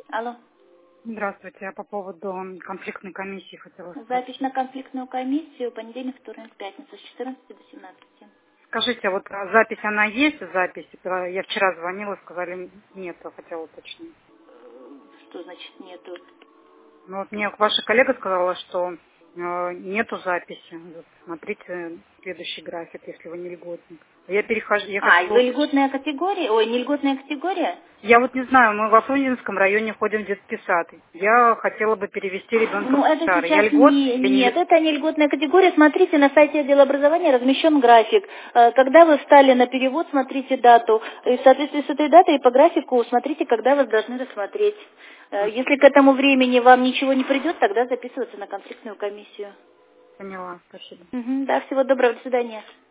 Алло. Здравствуйте, я по поводу конфликтной комиссии хотела спросить. Запись на конфликтную комиссию понедельник, вторник, пятница с 14 до 17. Скажите, вот запись, она есть, запись? Я вчера звонила, сказали, нету, хотела уточнить. Что значит нету? Ну вот мне ваша коллега сказала, что нету записи. Вот смотрите следующий график, если вы не льготник. Я перехожу, Вы льготная категория? Ой, не льготная категория? Я вот не знаю, мы во Фрунзенском районе ходим в детский сад. Я хотела бы перевести ребенка Ну, в это старый. Я сейчас льгот или нет, не... это не льготная категория. Смотрите, на сайте отдела образования размещен график. Когда вы встали на перевод, смотрите дату. И в соответствии с этой датой и по графику смотрите, когда вас должны рассмотреть. Если к этому времени вам ничего не придет, тогда записываться на конфликтную комиссию. Поняла, спасибо. Да, всего доброго, до свидания.